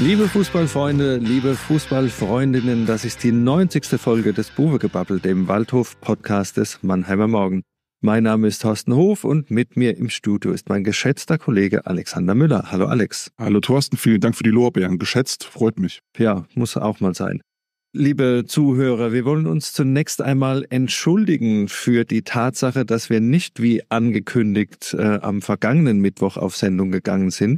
Liebe Fußballfreunde, liebe Fußballfreundinnen, das ist die 90. Folge des Buwegebabbel, dem Waldhof-Podcast des Mannheimer Morgen. Mein Name ist Thorsten Hof und mit mir im Studio ist mein geschätzter Kollege Alexander Müller. Hallo Alex. Hallo Thorsten, vielen Dank für die Lorbeeren. Geschätzt, freut mich. Ja, muss auch mal sein. Liebe Zuhörer, wir wollen uns zunächst einmal entschuldigen für die Tatsache, dass wir nicht wie angekündigt am vergangenen Mittwoch auf Sendung gegangen sind,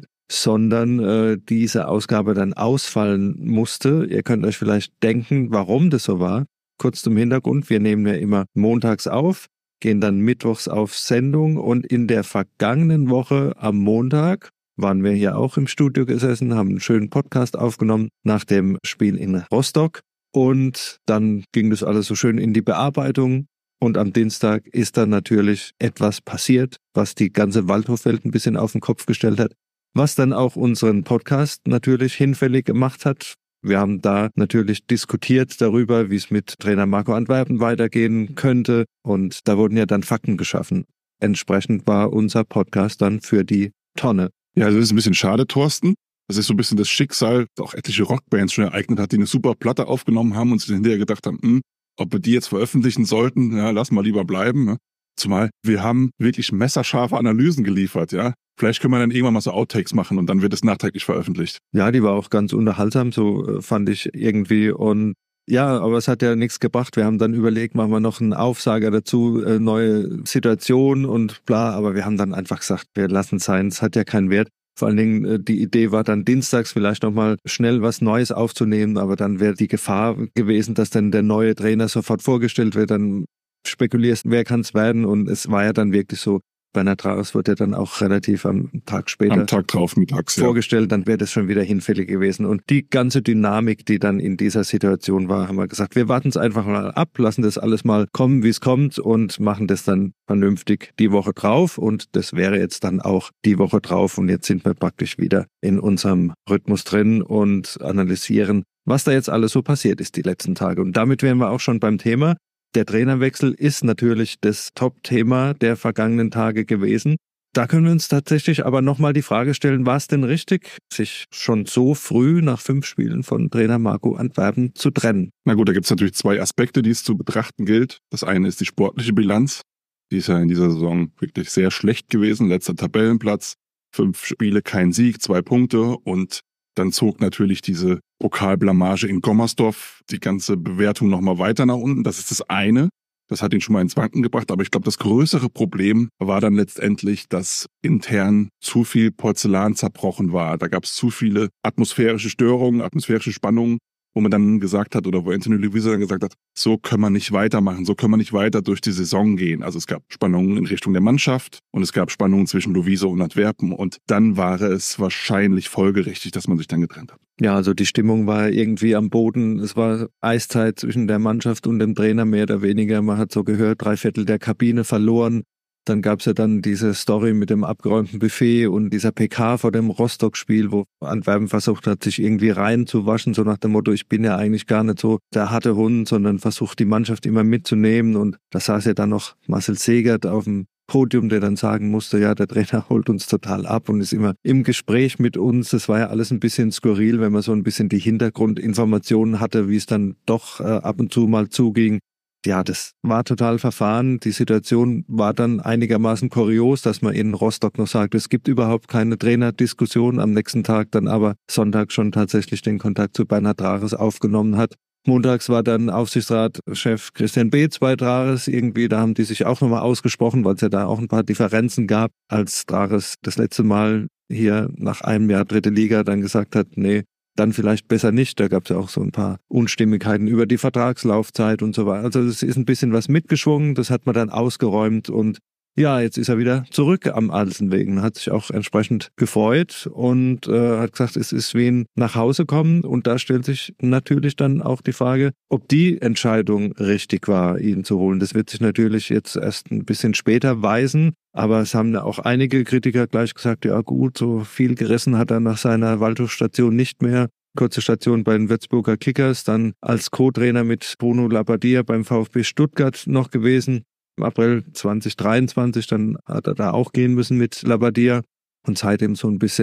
sondern diese Ausgabe dann ausfallen musste. Ihr könnt euch vielleicht denken, warum das so war. Kurz zum Hintergrund, wir nehmen ja immer montags auf, gehen dann mittwochs auf Sendung und in der vergangenen Woche am Montag waren wir hier auch im Studio gesessen, haben einen schönen Podcast aufgenommen nach dem Spiel in Rostock und dann ging das alles so schön in die Bearbeitung und am Dienstag ist dann natürlich etwas passiert, was die ganze Waldhofwelt ein bisschen auf den Kopf gestellt hat, was dann auch unseren Podcast natürlich hinfällig gemacht hat. Wir haben da natürlich diskutiert darüber, wie es mit Trainer Marco Antwerpen weitergehen könnte und da wurden ja dann Fakten geschaffen. Entsprechend war unser Podcast dann für die Tonne. Ja, also das ist ein bisschen schade, Thorsten. Das ist so ein bisschen das Schicksal, das auch etliche Rockbands schon ereignet hat, die eine super Platte aufgenommen haben und sich hinterher gedacht haben, ob wir die jetzt veröffentlichen sollten, ja, lass mal lieber bleiben. Ne? Zumal wir haben wirklich messerscharfe Analysen geliefert, ja. Vielleicht können wir dann irgendwann mal so Outtakes machen und dann wird es nachträglich veröffentlicht. Ja, die war auch ganz unterhaltsam, so fand ich irgendwie. Und ja, aber es hat ja nichts gebracht. Wir haben dann überlegt, machen wir noch einen Aufsager dazu, neue Situation und bla. Aber wir haben dann einfach gesagt, wir lassen es sein, es hat ja keinen Wert. Vor allen Dingen, die Idee war dann dienstags vielleicht nochmal schnell was Neues aufzunehmen, aber dann wäre die Gefahr gewesen, dass dann der neue Trainer sofort vorgestellt wird. Dann spekulierst, wer kann es werden? Und es war ja dann wirklich so, Bernhard Trares wird ja dann auch relativ am Tag später am Tag drauf mittags vorgestellt, dann wäre das schon wieder hinfällig gewesen. Und die ganze Dynamik, die dann in dieser Situation war, haben wir gesagt, wir warten es einfach mal ab, lassen das alles mal kommen, wie es kommt und machen das dann vernünftig die Woche drauf. Und das wäre jetzt dann auch die Woche drauf. Und jetzt sind wir praktisch wieder in unserem Rhythmus drin und analysieren, was da jetzt alles so passiert ist die letzten Tage. Und damit wären wir auch schon beim Thema. Der Trainerwechsel ist natürlich das Top-Thema der vergangenen Tage gewesen. Da können wir uns tatsächlich aber nochmal die Frage stellen, war es denn richtig, sich schon so früh nach 5 Spielen von Trainer Marco Antwerpen zu trennen? Na gut, da gibt es natürlich 2 Aspekte, die es zu betrachten gilt. Das eine ist die sportliche Bilanz. Die ist ja in dieser Saison wirklich sehr schlecht gewesen. Letzter Tabellenplatz, 5 Spiele, kein Sieg, 2 Punkte und dann zog natürlich diese Pokalblamage in Gommersdorf die ganze Bewertung nochmal weiter nach unten. Das ist das eine. Das hat ihn schon mal ins Wanken gebracht. Aber ich glaube, das größere Problem war dann letztendlich, dass intern zu viel Porzellan zerbrochen war. Da gab es zu viele atmosphärische Störungen, atmosphärische Spannungen, wo man dann gesagt hat, oder wo Anthony Luisa dann gesagt hat, so können wir nicht weitermachen, so können wir nicht weiter durch die Saison gehen. Also es gab Spannungen in Richtung der Mannschaft und es gab Spannungen zwischen Luisa und Antwerpen und dann war es wahrscheinlich folgerichtig, dass man sich dann getrennt hat. Ja, also die Stimmung war irgendwie am Boden. Es war Eiszeit zwischen der Mannschaft und dem Trainer mehr oder weniger. Man hat so gehört, 3/4 der Kabine verloren. Dann gab es ja dann diese Story mit dem abgeräumten Buffet und dieser PK vor dem Rostock-Spiel, wo Antwerpen versucht hat, sich irgendwie reinzuwaschen, so nach dem Motto, ich bin ja eigentlich gar nicht so der harte Hund, sondern versucht die Mannschaft immer mitzunehmen. Und da saß ja dann noch Marcel Segert auf dem Podium, der dann sagen musste, ja, der Trainer holt uns total ab und ist immer im Gespräch mit uns. Das war ja alles ein bisschen skurril, wenn man so ein bisschen die Hintergrundinformationen hatte, wie es dann doch ab und zu mal zuging. Ja, das war total verfahren. Die Situation war dann einigermaßen kurios, dass man in Rostock noch sagt, es gibt überhaupt keine Trainerdiskussion. Am nächsten Tag dann aber Sonntag schon tatsächlich den Kontakt zu Bernhard Trares aufgenommen hat. Montags war dann Aufsichtsratschef Christian Beetz bei Trares irgendwie. Da haben die sich auch nochmal ausgesprochen, weil es ja da auch ein paar Differenzen gab, als Trares das letzte Mal hier nach einem Jahr 3. Liga dann gesagt hat, nee, dann vielleicht besser nicht. Da gab es ja auch so ein paar Unstimmigkeiten über die Vertragslaufzeit und so weiter. Also es ist ein bisschen was mitgeschwungen, das hat man dann ausgeräumt und ja, jetzt ist er wieder zurück am Alsenwegen, hat sich auch entsprechend gefreut und hat gesagt, es ist wie ein Nachhausekommen und da stellt sich natürlich dann auch die Frage, ob die Entscheidung richtig war, ihn zu holen. Das wird sich natürlich jetzt erst ein bisschen später weisen, aber es haben ja auch einige Kritiker gleich gesagt, ja gut, so viel gerissen hat er nach seiner Waldhofstation nicht mehr. Kurze Station bei den Würzburger Kickers, dann als Co-Trainer mit Bruno Labbadia beim VfB Stuttgart noch gewesen. Im April 2023, dann hat er da auch gehen müssen mit Labbadia und seitdem so ein bisschen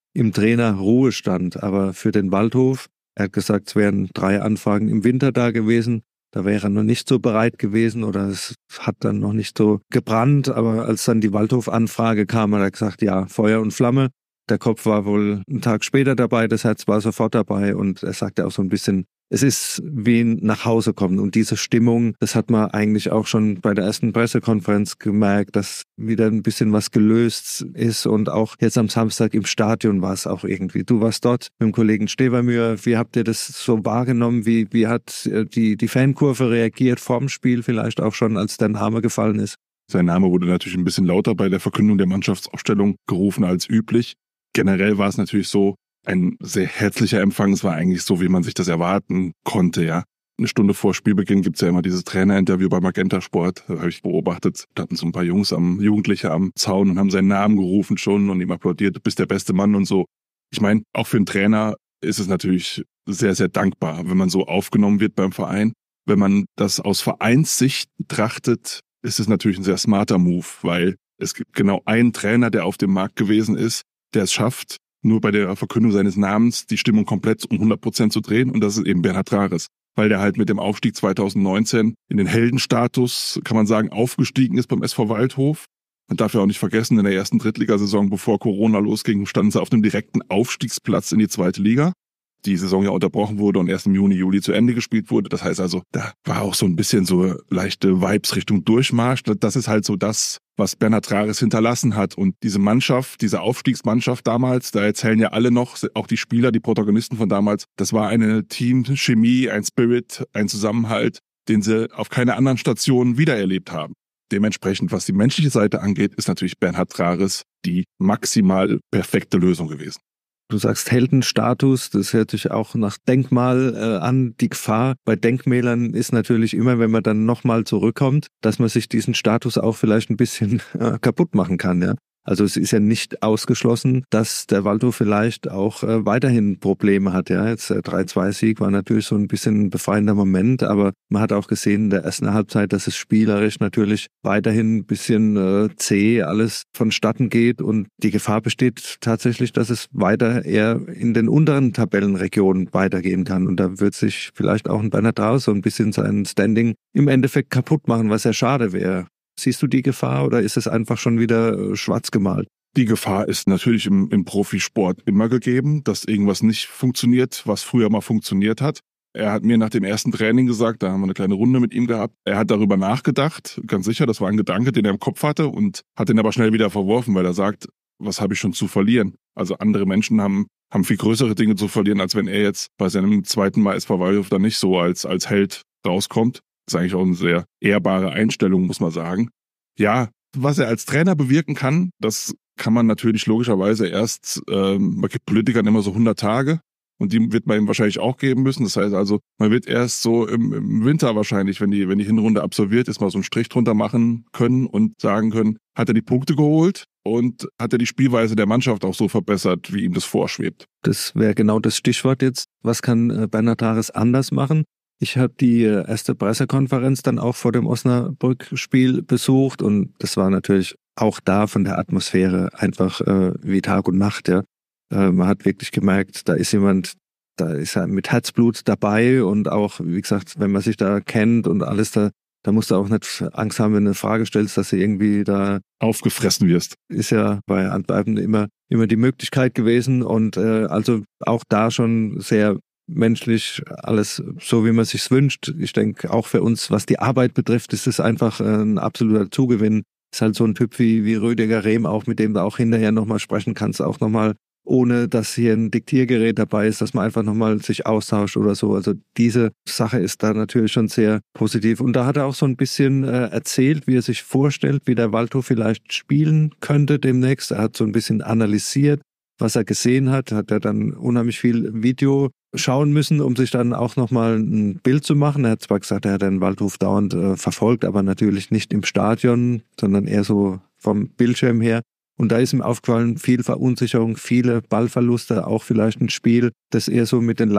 im Trainer Ruhestand. Aber für den Waldhof, er hat gesagt, es wären 3 Anfragen im Winter da gewesen. Da wäre er noch nicht so bereit gewesen oder es hat dann noch nicht so gebrannt. Aber als dann die Waldhof-Anfrage kam, hat er gesagt, ja, Feuer und Flamme. Der Kopf war wohl einen Tag später dabei, das Herz war sofort dabei und er sagte auch so ein bisschen, es ist wie ein Nachhausekommen und diese Stimmung, das hat man eigentlich auch schon bei der ersten Pressekonferenz gemerkt, dass wieder ein bisschen was gelöst ist und auch jetzt am Samstag im Stadion war es auch irgendwie. Du warst dort mit dem Kollegen Stevermühr, wie habt ihr das so wahrgenommen, wie hat die Fankurve reagiert vorm Spiel vielleicht auch schon, als der Name gefallen ist? Sein Name wurde natürlich ein bisschen lauter bei der Verkündung der Mannschaftsaufstellung gerufen als üblich. Generell war es natürlich so ein sehr herzlicher Empfang. Es war eigentlich so, wie man sich das erwarten konnte, ja. Eine Stunde vor Spielbeginn gibt's ja immer dieses Trainerinterview bei Magenta Sport. Das habe ich beobachtet. Da hatten so ein paar Jugendliche am Zaun und haben seinen Namen gerufen schon und ihm applaudiert, du bist der beste Mann und so. Ich meine, auch für einen Trainer ist es natürlich sehr, sehr dankbar, wenn man so aufgenommen wird beim Verein. Wenn man das aus Vereinssicht betrachtet, ist es natürlich ein sehr smarter Move, weil es gibt genau einen Trainer, der auf dem Markt gewesen ist, der es schafft, nur bei der Verkündung seines Namens die Stimmung komplett um 100% zu drehen. Und das ist eben Bernhard Trares, weil der halt mit dem Aufstieg 2019 in den Heldenstatus, kann man sagen, aufgestiegen ist beim SV Waldhof. Man darf ja auch nicht vergessen, in der ersten Drittligasaison, bevor Corona losging, standen sie auf dem direkten Aufstiegsplatz in die 2. Liga. Die Saison ja unterbrochen wurde und erst im Juni, Juli zu Ende gespielt wurde. Das heißt also, da war auch so ein bisschen so leichte Vibes Richtung Durchmarsch. Das ist halt so das, was Bernhard Trares hinterlassen hat. Und diese Mannschaft, diese Aufstiegsmannschaft damals, da erzählen ja alle noch, auch die Spieler, die Protagonisten von damals, das war eine Teamchemie, ein Spirit, ein Zusammenhalt, den sie auf keiner anderen Station wiedererlebt haben. Dementsprechend, was die menschliche Seite angeht, ist natürlich Bernhard Trares die maximal perfekte Lösung gewesen. Du sagst Heldenstatus, das hört sich auch nach Denkmal an. Die Gefahr bei Denkmälern ist natürlich immer, wenn man dann nochmal zurückkommt, dass man sich diesen Status auch vielleicht ein bisschen kaputt machen kann, ja. Also es ist ja nicht ausgeschlossen, dass der Waldhof vielleicht auch weiterhin Probleme hat. Ja, jetzt der 3-2-Sieg war natürlich so ein bisschen ein befreiender Moment, aber man hat auch gesehen in der ersten Halbzeit, dass es spielerisch natürlich weiterhin ein bisschen zäh alles vonstatten geht und die Gefahr besteht tatsächlich, dass es weiter eher in den unteren Tabellenregionen weitergehen kann. Und da wird sich vielleicht auch ein Bernhard Trares so ein bisschen sein Standing im Endeffekt kaputt machen, was ja schade wäre. Siehst du die Gefahr oder ist es einfach schon wieder schwarz gemalt? Die Gefahr ist natürlich im Profisport immer gegeben, dass irgendwas nicht funktioniert, was früher mal funktioniert hat. Er hat mir nach dem ersten Training gesagt, da haben wir eine kleine Runde mit ihm gehabt, er hat darüber nachgedacht, ganz sicher, das war ein Gedanke, den er im Kopf hatte und hat den aber schnell wieder verworfen, weil er sagt, was habe ich schon zu verlieren? Also andere Menschen haben viel größere Dinge zu verlieren, als wenn er jetzt bei seinem zweiten Mal SV Waldhof dann nicht so als Held rauskommt. Das ist eigentlich auch eine sehr ehrbare Einstellung, muss man sagen. Ja, was er als Trainer bewirken kann, das kann man natürlich logischerweise erst, man gibt Politikern immer so 100 Tage und die wird man ihm wahrscheinlich auch geben müssen. Das heißt also, man wird erst so im Winter wahrscheinlich, wenn die Hinrunde absolviert ist, mal so einen Strich drunter machen können und sagen können, hat er die Punkte geholt und hat er die Spielweise der Mannschaft auch so verbessert, wie ihm das vorschwebt. Das wäre genau das Stichwort jetzt. Was kann Bernhard Trares anders machen? Ich habe die erste Pressekonferenz dann auch vor dem Osnabrück-Spiel besucht und das war natürlich auch da von der Atmosphäre einfach wie Tag und Nacht. Ja, man hat wirklich gemerkt, da ist jemand, da ist er mit Herzblut dabei und auch, wie gesagt, wenn man sich da kennt und alles, da musst du auch nicht Angst haben, wenn du eine Frage stellst, dass du irgendwie da aufgefressen wirst. Ist ja bei Antwerpen immer die Möglichkeit gewesen und also auch da schon sehr menschlich alles so, wie man sich's wünscht. Ich denke, auch für uns, was die Arbeit betrifft, ist es einfach ein absoluter Zugewinn. Ist halt so ein Typ wie Rüdiger Rehm, auch mit dem du auch hinterher nochmal sprechen kannst, auch nochmal, ohne dass hier ein Diktiergerät dabei ist, dass man einfach nochmal sich austauscht oder so. Also diese Sache ist da natürlich schon sehr positiv. Und da hat er auch so ein bisschen erzählt, wie er sich vorstellt, wie der Waldhof vielleicht spielen könnte demnächst. Er hat so ein bisschen analysiert, was er gesehen hat er dann unheimlich viel Video schauen müssen, um sich dann auch nochmal ein Bild zu machen. Er hat zwar gesagt, er hat den Waldhof dauernd verfolgt, aber natürlich nicht im Stadion, sondern eher so vom Bildschirm her. Und da ist ihm aufgefallen, viel Verunsicherung, viele Ballverluste, auch vielleicht ein Spiel, das eher so mit den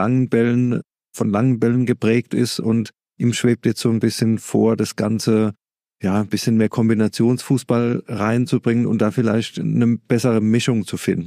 von langen Bällen geprägt ist. Und ihm schwebt jetzt so ein bisschen vor, das Ganze ein bisschen mehr Kombinationsfußball reinzubringen und da vielleicht eine bessere Mischung zu finden.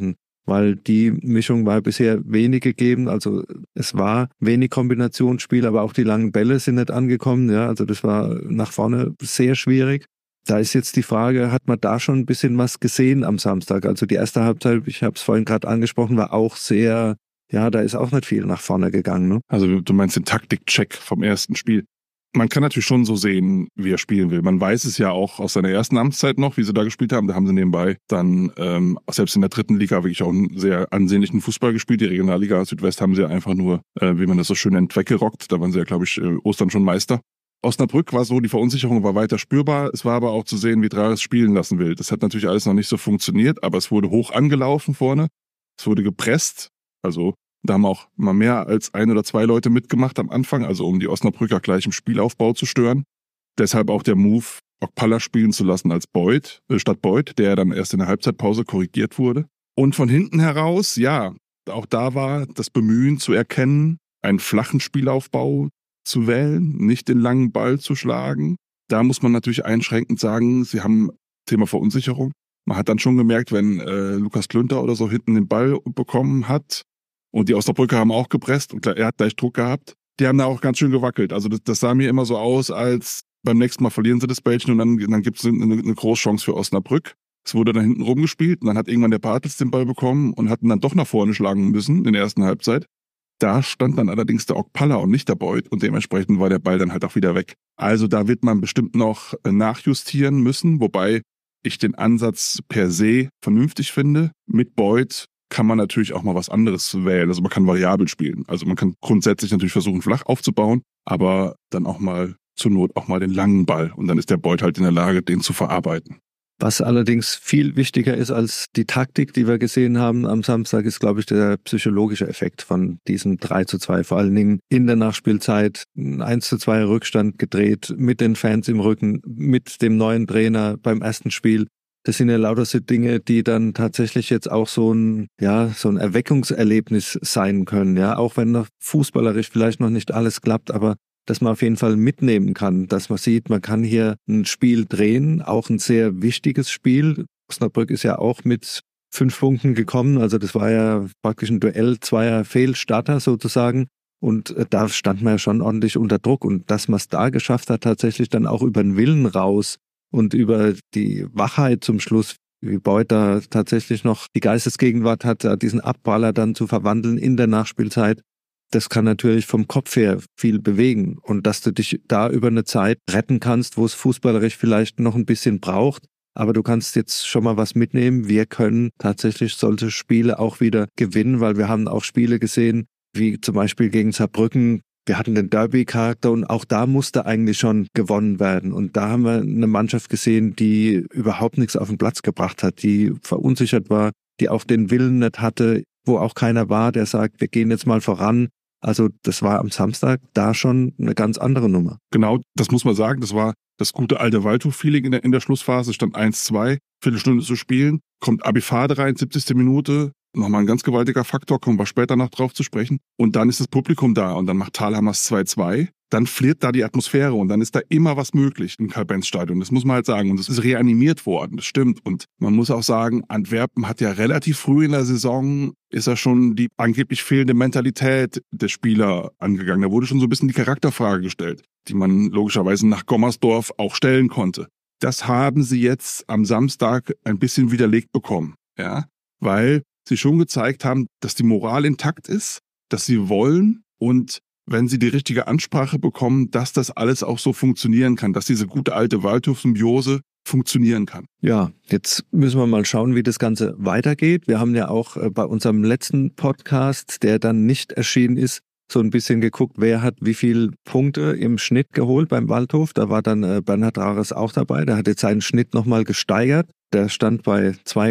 weil die Mischung war bisher wenig gegeben. Also es war wenig Kombinationsspiel, aber auch die langen Bälle sind nicht angekommen. Ja, also das war nach vorne sehr schwierig. Da ist jetzt die Frage, hat man da schon ein bisschen was gesehen am Samstag? Also die erste Halbzeit, ich habe es vorhin gerade angesprochen, war auch sehr, ja, da ist auch nicht viel nach vorne gegangen. Ne? Also du meinst den Taktikcheck vom ersten Spiel. Man kann natürlich schon so sehen, wie er spielen will. Man weiß es ja auch aus seiner ersten Amtszeit noch, wie sie da gespielt haben. Da haben sie nebenbei dann selbst in der dritten Liga wirklich auch einen sehr ansehnlichen Fußball gespielt. Die Regionalliga Südwest haben sie einfach nur, wie man das so schön nennt, weggerockt. Da waren sie ja, glaube ich, Ostern schon Meister. Osnabrück war so, die Verunsicherung war weiter spürbar. Es war aber auch zu sehen, wie Drares spielen lassen will. Das hat natürlich alles noch nicht so funktioniert, aber es wurde hoch angelaufen vorne. Es wurde gepresst. Also da haben auch mal mehr als 1 oder 2 Leute mitgemacht am Anfang, also um die Osnabrücker gleich im Spielaufbau zu stören. Deshalb auch der Move, Okpala spielen zu lassen als statt Beuth, der dann erst in der Halbzeitpause korrigiert wurde. Und von hinten heraus, ja, auch da war das Bemühen zu erkennen, einen flachen Spielaufbau zu wählen, nicht den langen Ball zu schlagen. Da muss man natürlich einschränkend sagen, sie haben Thema Verunsicherung. Man hat dann schon gemerkt, wenn Lukas Klünter oder so hinten den Ball bekommen hat, und die Osnabrücker haben auch gepresst und er hat gleich Druck gehabt. Die haben da auch ganz schön gewackelt. Also das sah mir immer so aus, als beim nächsten Mal verlieren sie das Bällchen und dann gibt es eine Großchance für Osnabrück. Es wurde dann hinten rumgespielt und dann hat irgendwann der Bartels den Ball bekommen und hat ihn dann doch nach vorne schlagen müssen in der ersten Halbzeit. Da stand dann allerdings der Okpala und nicht der Beuth und dementsprechend war der Ball dann halt auch wieder weg. Also da wird man bestimmt noch nachjustieren müssen, wobei ich den Ansatz per se vernünftig finde. Mit Beuth kann man natürlich auch mal was anderes wählen. Also man kann variabel spielen. Also man kann grundsätzlich natürlich versuchen, flach aufzubauen, aber dann auch mal zur Not auch mal den langen Ball. Und dann ist der Beuth halt in der Lage, den zu verarbeiten. Was allerdings viel wichtiger ist als die Taktik, die wir gesehen haben am Samstag, ist, glaube ich, der psychologische Effekt von diesem 3:2. Vor allen Dingen in der Nachspielzeit 1:2 Rückstand gedreht, mit den Fans im Rücken, mit dem neuen Trainer beim ersten Spiel. Das sind ja lauter so Dinge, die dann tatsächlich jetzt auch so ein Erweckungserlebnis sein können. Ja, auch wenn noch fußballerisch vielleicht noch nicht alles klappt, aber dass man auf jeden Fall mitnehmen kann, dass man sieht, man kann hier ein Spiel drehen, auch ein sehr wichtiges Spiel. Osnabrück ist ja auch mit 5 Punkten gekommen, also das war ja praktisch ein Duell zweier Fehlstarter sozusagen. Und da stand man ja schon ordentlich unter Druck. Und dass man es da geschafft hat, tatsächlich dann auch über den Willen raus und über die Wachheit zum Schluss, wie Beuth da tatsächlich noch die Geistesgegenwart hat, diesen Abpraller dann zu verwandeln in der Nachspielzeit, das kann natürlich vom Kopf her viel bewegen. Und dass du dich da über eine Zeit retten kannst, wo es fußballerisch vielleicht noch ein bisschen braucht, aber du kannst jetzt schon mal was mitnehmen. Wir können tatsächlich solche Spiele auch wieder gewinnen, weil wir haben auch Spiele gesehen, wie zum Beispiel gegen Saarbrücken. Wir hatten den Derby-Charakter und auch da musste eigentlich schon gewonnen werden. Und da haben wir eine Mannschaft gesehen, die überhaupt nichts auf den Platz gebracht hat, die verunsichert war, die auch den Willen nicht hatte, wo auch keiner war, der sagt, wir gehen jetzt mal voran. Also das war am Samstag da schon eine ganz andere Nummer. Genau, das muss man sagen. Das war das gute alte Waldhof-Feeling in der Schlussphase. Es stand 1:2, Viertelstunde zu spielen. Kommt Abifade rein, 70. Minute. Nochmal ein ganz gewaltiger Faktor, kommen wir später noch drauf zu sprechen. Und dann ist das Publikum da und dann macht Thalhammers 2:2. Dann flirrt da die Atmosphäre und dann ist da immer was möglich im Karl-Benz-Stadion. Das muss man halt sagen. Und es ist reanimiert worden, das stimmt. Und man muss auch sagen, Antwerpen hat ja relativ früh in der Saison, ist ja schon die angeblich fehlende Mentalität der Spieler angegangen. Da wurde schon so ein bisschen die Charakterfrage gestellt, die man logischerweise nach Gommersdorf auch stellen konnte. Das haben sie jetzt am Samstag ein bisschen widerlegt bekommen. Ja, weil sie schon gezeigt haben, dass die Moral intakt ist, dass sie wollen und wenn sie die richtige Ansprache bekommen, dass das alles auch so funktionieren kann, dass diese gute alte Waldhof-Symbiose funktionieren kann. Ja, jetzt müssen wir mal schauen, wie das Ganze weitergeht. Wir haben ja auch bei unserem letzten Podcast, der dann nicht erschienen ist, so ein bisschen geguckt, wer hat wie viel Punkte im Schnitt geholt beim Waldhof. Da war dann Bernhard Drares auch dabei. Der hat jetzt seinen Schnitt nochmal gesteigert. Der stand bei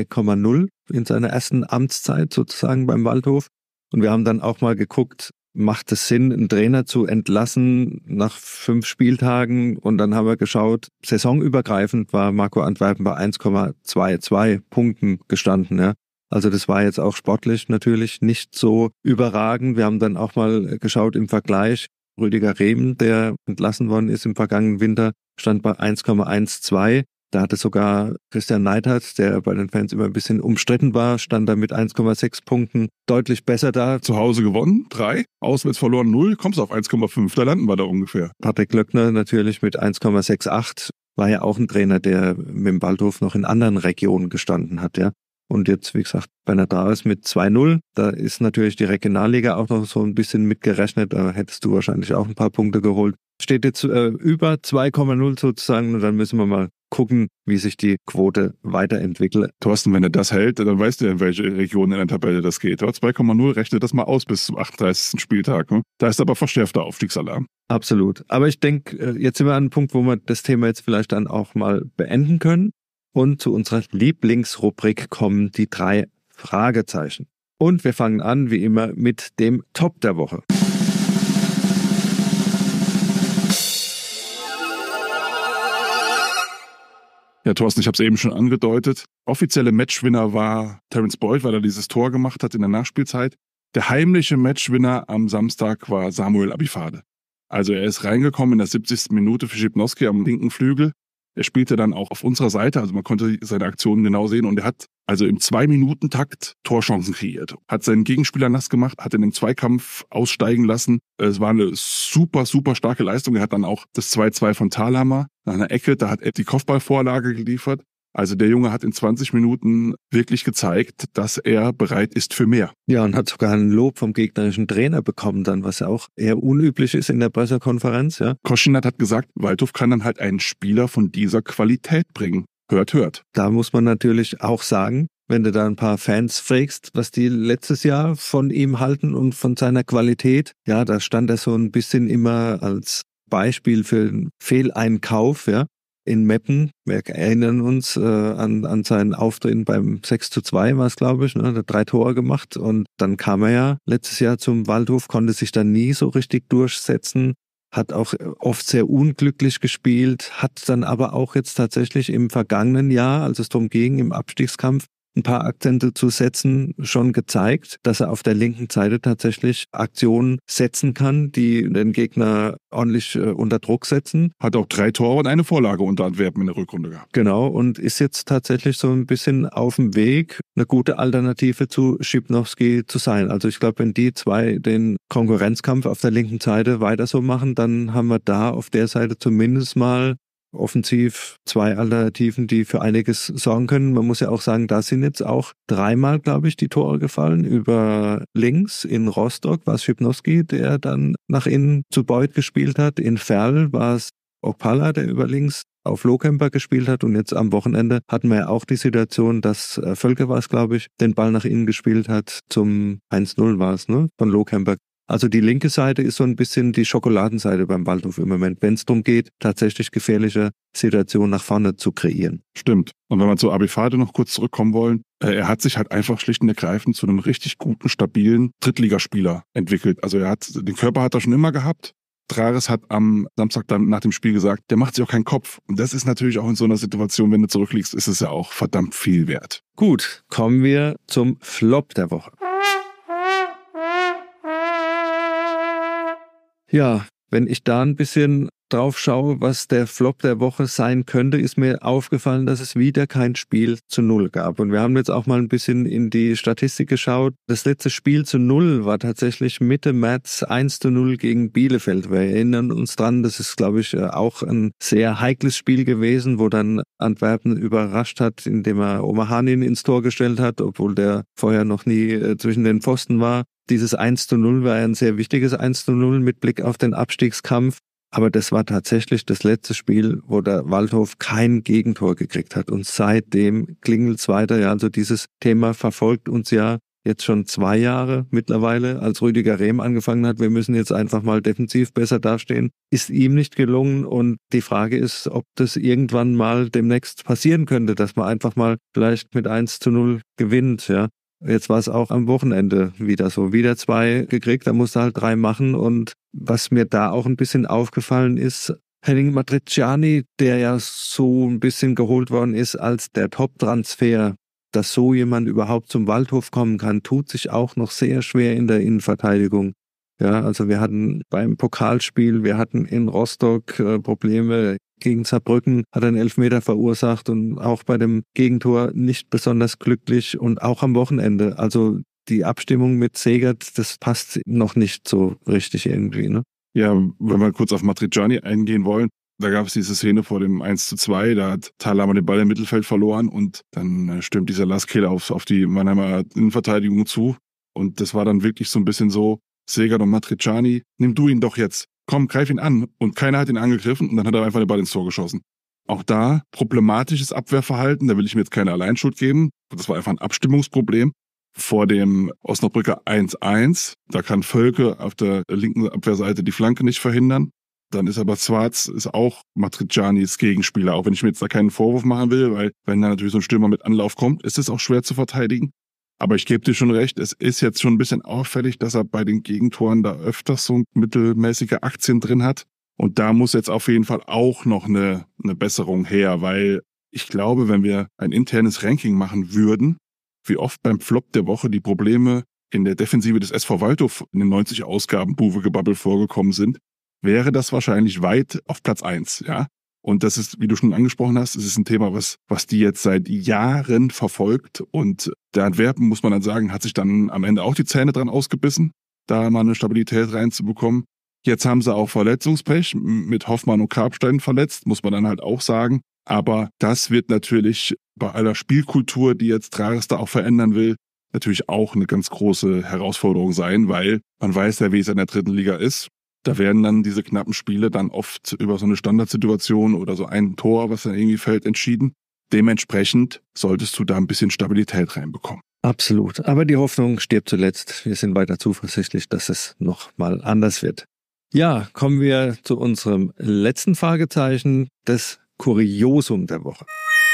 2,0 in seiner ersten Amtszeit sozusagen beim Waldhof. Und wir haben dann auch mal geguckt, macht es Sinn, einen Trainer zu entlassen nach 5 Spieltagen? Und dann haben wir geschaut, saisonübergreifend war Marco Antwerpen bei 1,22 Punkten gestanden. Ja. Also das war jetzt auch sportlich natürlich nicht so überragend. Wir haben dann auch mal geschaut im Vergleich. Rüdiger Rehm, der entlassen worden ist im vergangenen Winter, stand bei 1,12. Da hatte sogar Christian Neidhardt, der bei den Fans immer ein bisschen umstritten war, stand da mit 1,6 Punkten deutlich besser da. Zu Hause gewonnen, 3, auswärts verloren 0, kommst auf 1,5, da landen wir da ungefähr. Patrick Löckner natürlich mit 1,68, war ja auch ein Trainer, der mit dem Waldhof noch in anderen Regionen gestanden hat, ja. Und jetzt, wie gesagt, bei Nadraris mit 2-0, da ist natürlich die Regionalliga auch noch so ein bisschen mitgerechnet, da hättest du wahrscheinlich auch ein paar Punkte geholt. Steht jetzt über 2,0 sozusagen und dann müssen wir mal gucken, wie sich die Quote weiterentwickelt. Thorsten, wenn er das hält, dann weißt du ja, in welche Region in der Tabelle das geht. 2,0, rechne das mal aus bis zum 38. Spieltag. Ne? Da ist aber verstärkter Aufstiegsalarm. Absolut. Aber ich denke, jetzt sind wir an einem Punkt, wo wir das Thema jetzt vielleicht dann auch mal beenden können. Und zu unserer Lieblingsrubrik kommen die 3 Fragezeichen. Und wir fangen an, wie immer, mit dem Top der Woche. Ja, Thorsten, ich habe es eben schon angedeutet. Offizielle Matchwinner war Terence Boyd, weil er dieses Tor gemacht hat in der Nachspielzeit. Der heimliche Matchwinner am Samstag war Samuel Abifade. Also er ist reingekommen in der 70. Minute für Schipnowski am linken Flügel. Er spielte dann auch auf unserer Seite, also man konnte seine Aktionen genau sehen und er hat also im 2-Minuten-Takt Torchancen kreiert. Hat seinen Gegenspieler nass gemacht, hat ihn im Zweikampf aussteigen lassen. Es war eine super, super starke Leistung. Er hat dann auch das 2-2 von Thalhammer nach einer Ecke, da hat er die Kopfballvorlage geliefert. Also der Junge hat in 20 Minuten wirklich gezeigt, dass er bereit ist für mehr. Ja, und hat sogar ein Lob vom gegnerischen Trainer bekommen dann, was ja auch eher unüblich ist in der Pressekonferenz. Ja. Koschinat hat gesagt, Waldhof kann dann halt einen Spieler von dieser Qualität bringen. Hört, hört. Da muss man natürlich auch sagen, wenn du da ein paar Fans fragst, was die letztes Jahr von ihm halten und von seiner Qualität, ja, da stand er so ein bisschen immer als Beispiel für einen Fehleinkauf, ja. In Meppen, wir erinnern uns an seinen Auftritt beim 6:2 war es, glaube ich, ne? Er hat 3 Tore gemacht und dann kam er ja letztes Jahr zum Waldhof, konnte sich dann nie so richtig durchsetzen, hat auch oft sehr unglücklich gespielt, hat dann aber auch jetzt tatsächlich im vergangenen Jahr, als es darum ging, im Abstiegskampf ein paar Akzente zu setzen, schon gezeigt, dass er auf der linken Seite tatsächlich Aktionen setzen kann, die den Gegner ordentlich unter Druck setzen. Hat auch 3 Tore und eine Vorlage unter Antwerpen in der Rückrunde gehabt. Genau, und ist jetzt tatsächlich so ein bisschen auf dem Weg, eine gute Alternative zu Schipnowski zu sein. Also ich glaube, wenn die 2 den Konkurrenzkampf auf der linken Seite weiter so machen, dann haben wir da auf der Seite zumindest mal offensiv 2 Alternativen, die für einiges sorgen können. Man muss ja auch sagen, da sind jetzt auch 3-mal, glaube ich, die Tore gefallen. Über links in Rostock war es Schipnowski, der dann nach innen zu Boyd gespielt hat. In Verl war es Okpala, der über links auf Lohkemper gespielt hat. Und jetzt am Wochenende hatten wir ja auch die Situation, dass Völker war es, glaube ich, den Ball nach innen gespielt hat. Zum 1-0 war es, ne, von Lohkemper. Also die linke Seite ist so ein bisschen die Schokoladenseite beim Waldhof im Moment, wenn es darum geht, tatsächlich gefährliche Situationen nach vorne zu kreieren. Stimmt. Und wenn wir zu Abifade noch kurz zurückkommen wollen, er hat sich halt einfach schlicht und ergreifend zu einem richtig guten, stabilen Drittligaspieler entwickelt. Also den Körper hat er schon immer gehabt. Draris hat am Samstag dann nach dem Spiel gesagt, der macht sich auch keinen Kopf. Und das ist natürlich auch in so einer Situation, wenn du zurückliegst, ist es ja auch verdammt viel wert. Gut, kommen wir zum Flop der Woche. Ja, wenn ich da ein bisschen drauf schaue, was der Flop der Woche sein könnte, ist mir aufgefallen, dass es wieder kein Spiel zu 0 gab. Und wir haben jetzt auch mal ein bisschen in die Statistik geschaut. Das letzte Spiel zu 0 war tatsächlich Mitte März 1:0 gegen Bielefeld. Wir erinnern uns dran, das ist, glaube ich, auch ein sehr heikles Spiel gewesen, wo dann Antwerpen überrascht hat, indem er Omahanin ins Tor gestellt hat, obwohl der vorher noch nie zwischen den Pfosten war. Dieses 1:0 war ein sehr wichtiges 1:0 mit Blick auf den Abstiegskampf. Aber das war tatsächlich das letzte Spiel, wo der Waldhof kein Gegentor gekriegt hat. Und seitdem klingelt's weiter. Ja, also dieses Thema verfolgt uns ja jetzt schon 2 Jahre mittlerweile, als Rüdiger Rehm angefangen hat. Wir müssen jetzt einfach mal defensiv besser dastehen. Ist ihm nicht gelungen. Und die Frage ist, ob das irgendwann mal demnächst passieren könnte, dass man einfach mal vielleicht mit 1:0 gewinnt, ja. Jetzt war es auch am Wochenende wieder so. Wieder 2 gekriegt, da musste halt 3 machen. Und was mir da auch ein bisschen aufgefallen ist, Henning Matriciani, der ja so ein bisschen geholt worden ist als der Top-Transfer, dass so jemand überhaupt zum Waldhof kommen kann, tut sich auch noch sehr schwer in der Innenverteidigung. Ja, also wir hatten beim Pokalspiel, wir hatten in Rostock Probleme gegen Saarbrücken hat er einen Elfmeter verursacht und auch bei dem Gegentor nicht besonders glücklich und auch am Wochenende. Also die Abstimmung mit Segert, das passt noch nicht so richtig irgendwie, ne? Ja, wenn wir kurz auf Matriciani eingehen wollen, da gab es diese Szene vor dem 1:2, da hat Thalhammer den Ball im Mittelfeld verloren und dann stürmt dieser Lasskehler auf die Mannheimer Innenverteidigung zu. Und das war dann wirklich so ein bisschen so, Segert und Matriciani, nimm du ihn doch jetzt. Komm, greif ihn an. Und keiner hat ihn angegriffen und dann hat er einfach den Ball ins Tor geschossen. Auch da problematisches Abwehrverhalten, da will ich mir jetzt keine Alleinschuld geben. Das war einfach ein Abstimmungsproblem. Vor dem Osnabrücker 1:1, da kann Völke auf der linken Abwehrseite die Flanke nicht verhindern. Dann ist aber Schwarz ist auch Matricianis Gegenspieler, auch wenn ich mir jetzt da keinen Vorwurf machen will, weil wenn da natürlich so ein Stürmer mit Anlauf kommt, ist es auch schwer zu verteidigen. Aber ich gebe dir schon recht, es ist jetzt schon ein bisschen auffällig, dass er bei den Gegentoren da öfters so mittelmäßige Aktien drin hat. Und da muss jetzt auf jeden Fall auch noch eine Besserung her, weil ich glaube, wenn wir ein internes Ranking machen würden, wie oft beim Flop der Woche die Probleme in der Defensive des SV Waldhof in den 90 Ausgaben Buwe-Gebabbel vorgekommen sind, wäre das wahrscheinlich weit auf Platz 1, ja. Und das ist, wie du schon angesprochen hast, es ist ein Thema, was die jetzt seit Jahren verfolgt. Und der Antwerpen, muss man dann sagen, hat sich dann am Ende auch die Zähne dran ausgebissen, da mal eine Stabilität reinzubekommen. Jetzt haben sie auch Verletzungspech mit Hoffmann und Karpstein verletzt, muss man dann halt auch sagen. Aber das wird natürlich bei aller Spielkultur, die jetzt Trares da auch verändern will, natürlich auch eine ganz große Herausforderung sein, weil man weiß ja, wie es in der 3. Liga ist. Da werden dann diese knappen Spiele dann oft über so eine Standardsituation oder so ein Tor, was dann irgendwie fällt, entschieden. Dementsprechend solltest du da ein bisschen Stabilität reinbekommen. Absolut. Aber die Hoffnung stirbt zuletzt. Wir sind weiter zuversichtlich, dass es noch mal anders wird. Ja, kommen wir zu unserem letzten Fragezeichen, das Kuriosum der Woche.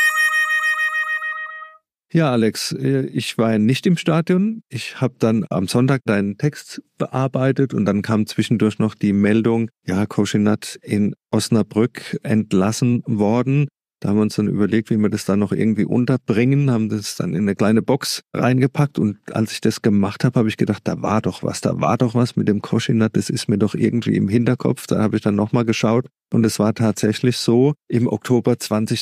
Ja, Alex, ich war nicht im Stadion. Ich habe dann am Sonntag deinen Text bearbeitet und dann kam zwischendurch noch die Meldung, ja, Koschinat in Osnabrück entlassen worden. Da haben wir uns dann überlegt, wie wir das dann noch irgendwie unterbringen, haben das dann in eine kleine Box reingepackt und als ich das gemacht habe, habe ich gedacht, da war doch was mit dem Koschinat, das ist mir doch irgendwie im Hinterkopf. Da habe ich dann nochmal geschaut und es war tatsächlich so, im Oktober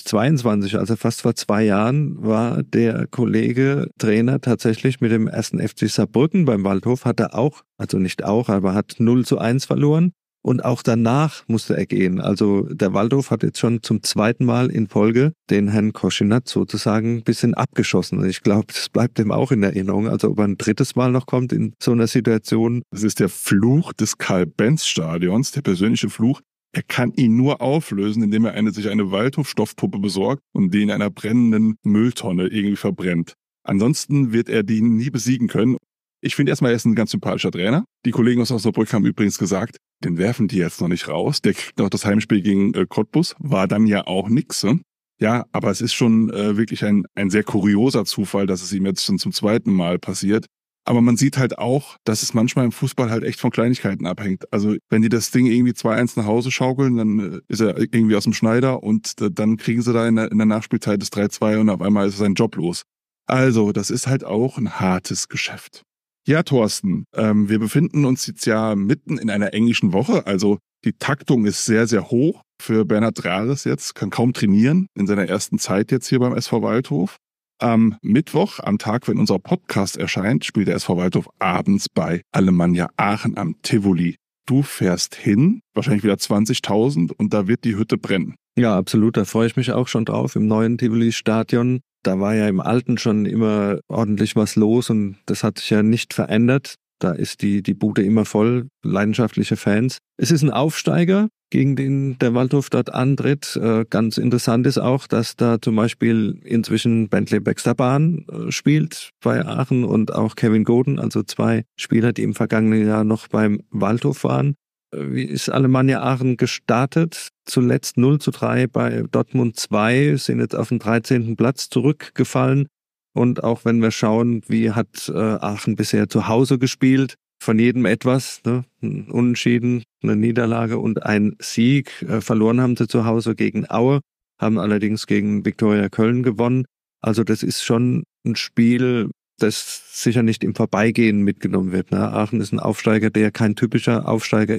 2022, also fast vor 2 Jahren, war der Kollege Trainer tatsächlich mit dem 1. FC Saarbrücken beim Waldhof, hat er auch, also nicht auch, aber hat 0:1 verloren. Und auch danach musste er gehen. Also der Waldhof hat jetzt schon zum 2. Mal in Folge den Herrn Koschinat sozusagen ein bisschen abgeschossen. Und ich glaube, das bleibt ihm auch in Erinnerung. Also ob er ein 3. Mal noch kommt in so einer Situation. Das ist der Fluch des Karl-Benz-Stadions, der persönliche Fluch. Er kann ihn nur auflösen, indem er sich eine Waldhof-Stoffpuppe besorgt und die in einer brennenden Mülltonne irgendwie verbrennt. Ansonsten wird er die nie besiegen können. Ich finde erstmal, er ist ein ganz sympathischer Trainer. Die Kollegen aus Osnabrück haben übrigens gesagt, den werfen die jetzt noch nicht raus. Der kriegt noch das Heimspiel gegen Cottbus. War dann ja auch nix. Ja, aber es ist schon wirklich ein sehr kurioser Zufall, dass es ihm jetzt schon zum 2. Mal passiert. Aber man sieht halt auch, dass es manchmal im Fußball halt echt von Kleinigkeiten abhängt. Also wenn die das Ding irgendwie 2:1 nach Hause schaukeln, dann ist er irgendwie aus dem Schneider und dann kriegen sie da in der Nachspielzeit das 3:2 und auf einmal ist sein Job los. Also das ist halt auch ein hartes Geschäft. Ja, Thorsten, wir befinden uns jetzt ja mitten in einer englischen Woche, also die Taktung ist sehr, sehr hoch für Bernhard Trares jetzt, kann kaum trainieren in seiner ersten Zeit jetzt hier beim SV Waldhof. Am Mittwoch, am Tag, wenn unser Podcast erscheint, spielt der SV Waldhof abends bei Alemannia Aachen am Tivoli. Du fährst hin, wahrscheinlich wieder 20.000 und da wird die Hütte brennen. Ja, absolut, da freue ich mich auch schon drauf im neuen Tivoli-Stadion. Da war ja im Alten schon immer ordentlich was los und das hat sich ja nicht verändert. Da ist die Bude immer voll, leidenschaftliche Fans. Es ist ein Aufsteiger, gegen den der Waldhof dort antritt. Ganz interessant ist auch, dass da zum Beispiel inzwischen Bentley Baxter-Bahn spielt bei Aachen und auch Kevin Goden, also 2 Spieler, die im vergangenen Jahr noch beim Waldhof waren. Wie ist Alemannia Aachen gestartet? Zuletzt 0:3 bei Dortmund 2, sind jetzt auf den 13. Platz zurückgefallen. Und auch wenn wir schauen, wie hat Aachen bisher zu Hause gespielt, von jedem etwas, ne? Ein Unentschieden, eine Niederlage und ein Sieg. Verloren haben sie zu Hause gegen Aue, haben allerdings gegen Viktoria Köln gewonnen. Also das ist schon ein Spiel, das sicher nicht im Vorbeigehen mitgenommen wird. Ne? Aachen ist ein Aufsteiger, der kein typischer Aufsteiger ist.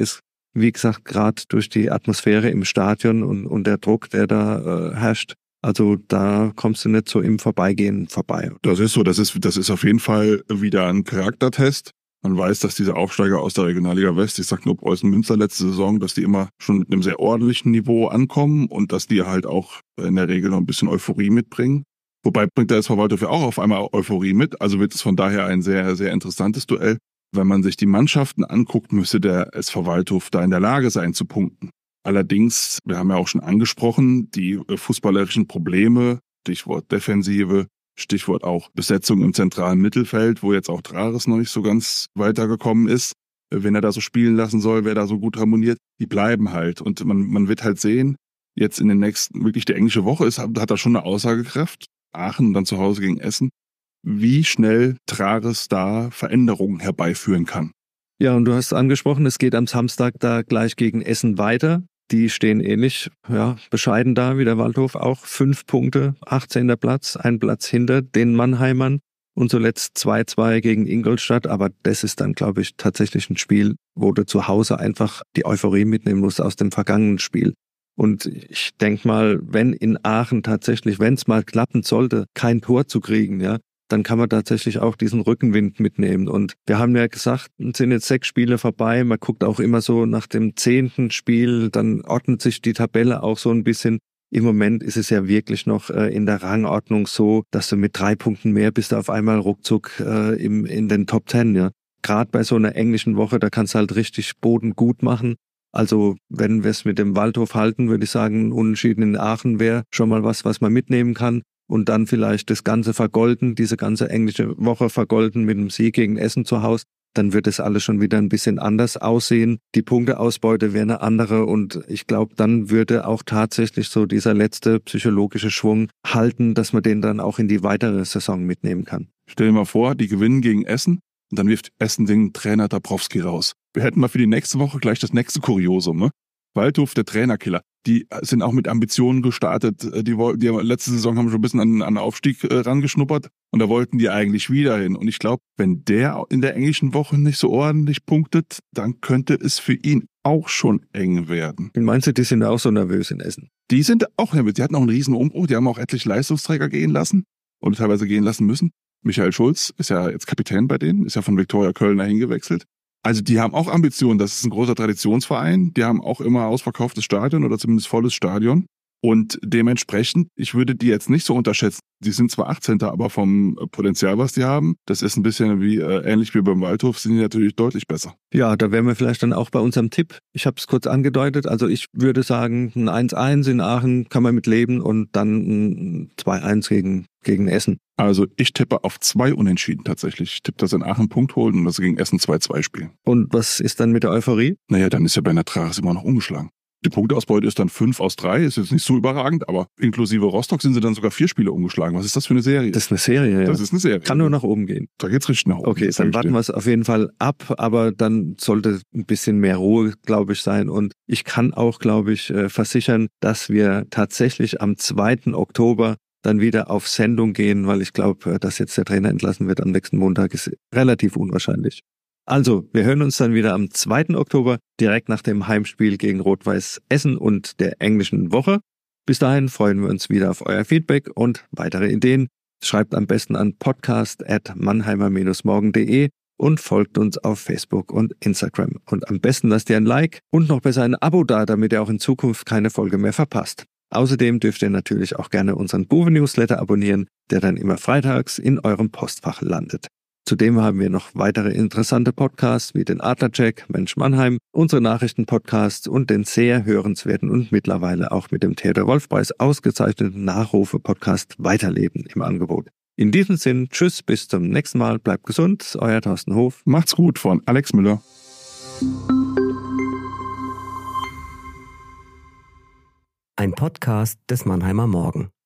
Wie gesagt, gerade durch die Atmosphäre im Stadion und der Druck, der da herrscht. Also da kommst du nicht so im Vorbeigehen vorbei. Das ist so, das ist auf jeden Fall wieder ein Charaktertest. Man weiß, dass diese Aufsteiger aus der Regionalliga West, ich sag nur Preußen Münster letzte Saison, dass die immer schon mit einem sehr ordentlichen Niveau ankommen und dass die halt auch in der Regel noch ein bisschen Euphorie mitbringen. Wobei bringt der SV Waldhof ja auch auf einmal Euphorie mit. Also wird es von daher ein sehr, sehr interessantes Duell. Wenn man sich die Mannschaften anguckt, müsste der SV Waldhof da in der Lage sein zu punkten. Allerdings, wir haben ja auch schon angesprochen, die fußballerischen Probleme, Stichwort Defensive, Stichwort auch Besetzung im zentralen Mittelfeld, wo jetzt auch Trares noch nicht so ganz weitergekommen ist. Wenn er da so spielen lassen soll, wer da so gut harmoniert, die bleiben halt. Und man wird halt sehen, jetzt in den nächsten, wirklich die englische Woche hat er schon eine Aussagekraft. Aachen und dann zu Hause gegen Essen. Wie schnell Trares da Veränderungen herbeiführen kann. Ja, und du hast angesprochen, es geht am Samstag da gleich gegen Essen weiter. Die stehen ähnlich, bescheiden da wie der Waldhof auch. 5 Punkte, 18. Platz, ein Platz hinter den Mannheimern und zuletzt 2-2 gegen Ingolstadt. Aber das ist dann, glaube ich, tatsächlich ein Spiel, wo du zu Hause einfach die Euphorie mitnehmen musst aus dem vergangenen Spiel. Und ich denke mal, wenn in Aachen tatsächlich, wenn es mal klappen sollte, kein Tor zu kriegen, dann kann man tatsächlich auch diesen Rückenwind mitnehmen. Und wir haben ja gesagt, es sind jetzt 6 Spiele vorbei. Man guckt auch immer so nach dem 10. Spiel, dann ordnet sich die Tabelle auch so ein bisschen. Im Moment ist es ja wirklich noch in der Rangordnung so, dass du mit 3 Punkten mehr bist auf einmal ruckzuck in den Top 10. Gerade bei so einer englischen Woche, da kannst du halt richtig Boden gut machen. Also wenn wir es mit dem Waldhof halten, würde ich sagen, Unentschieden in Aachen wäre schon mal was man mitnehmen kann. Und dann vielleicht das Ganze vergolden, diese ganze englische Woche vergolden mit einem Sieg gegen Essen zu Hause, dann wird das alles schon wieder ein bisschen anders aussehen. Die Punkteausbeute wäre eine andere und ich glaube, dann würde auch tatsächlich so dieser letzte psychologische Schwung halten, dass man den dann auch in die weitere Saison mitnehmen kann. Stell dir mal vor, die gewinnen gegen Essen und dann wirft Essen den Trainer Dabrowski raus. Wir hätten mal für die nächste Woche gleich das nächste Kuriosum, ne? Waldhof, der Trainerkiller. Die sind auch mit Ambitionen gestartet. Die letzte Saison haben schon ein bisschen an Aufstieg rangeschnuppert und da wollten die eigentlich wieder hin. Und ich glaube, wenn der in der englischen Woche nicht so ordentlich punktet, dann könnte es für ihn auch schon eng werden. Meinst du, die sind auch so nervös in Essen? Die sind auch nervös. Die hatten auch einen riesen Umbruch. Die haben auch etliche Leistungsträger gehen lassen und teilweise gehen lassen müssen. Michael Schulz ist ja jetzt Kapitän bei denen, ist ja von Viktoria Köln dahin gewechselt. Also die haben auch Ambitionen, das ist ein großer Traditionsverein, die haben auch immer ausverkauftes Stadion oder zumindest volles Stadion und dementsprechend, ich würde die jetzt nicht so unterschätzen. Die sind zwar 18. aber vom Potenzial, was die haben, das ist ein bisschen ähnlich wie beim Waldhof, sind die natürlich deutlich besser. Ja, da wären wir vielleicht dann auch bei unserem Tipp. Ich habe es kurz angedeutet, also ich würde sagen, ein 1-1 in Aachen kann man mit leben und dann ein 2-1 gegen Essen. Also ich tippe auf 2 Unentschieden tatsächlich. Ich tippe, dass in Aachen einen Punkt holen und dass sie gegen Essen 2-2 spielen. Und was ist dann mit der Euphorie? Naja, dann ist ja Berner Trares immer noch ungeschlagen. Die Punkteausbeute ist dann 5 aus 3, ist jetzt nicht so überragend, aber inklusive Rostock sind sie dann sogar 4 Spiele ungeschlagen. Was ist das für eine Serie? Das ist eine Serie, ja. Das ist eine Serie. Kann nur nach oben gehen. Da geht's richtig nach oben. Okay, dann warten wir es auf jeden Fall ab, aber dann sollte ein bisschen mehr Ruhe, glaube ich, sein. Und ich kann auch, glaube ich, versichern, dass wir tatsächlich am 2. Oktober dann wieder auf Sendung gehen, weil ich glaube, dass jetzt der Trainer entlassen wird am nächsten Montag, ist relativ unwahrscheinlich. Also, wir hören uns dann wieder am 2. Oktober, direkt nach dem Heimspiel gegen Rot-Weiß Essen und der englischen Woche. Bis dahin freuen wir uns wieder auf euer Feedback und weitere Ideen. Schreibt am besten an podcast@mannheimer-morgen.de und folgt uns auf Facebook und Instagram. Und am besten lasst ihr ein Like und noch besser ein Abo da, damit ihr auch in Zukunft keine Folge mehr verpasst. Außerdem dürft ihr natürlich auch gerne unseren Buwe-Newsletter abonnieren, der dann immer freitags in eurem Postfach landet. Zudem haben wir noch weitere interessante Podcasts wie den Adlercheck, Mensch Mannheim, unsere Nachrichtenpodcasts und den sehr hörenswerten und mittlerweile auch mit dem Theodor-Wolf-Preis ausgezeichneten Nachrufe-Podcast Weiterleben im Angebot. In diesem Sinn, tschüss, bis zum nächsten Mal, bleibt gesund, euer Thorsten Hof. Macht's gut von Alex Müller. Ein Podcast des Mannheimer Morgen.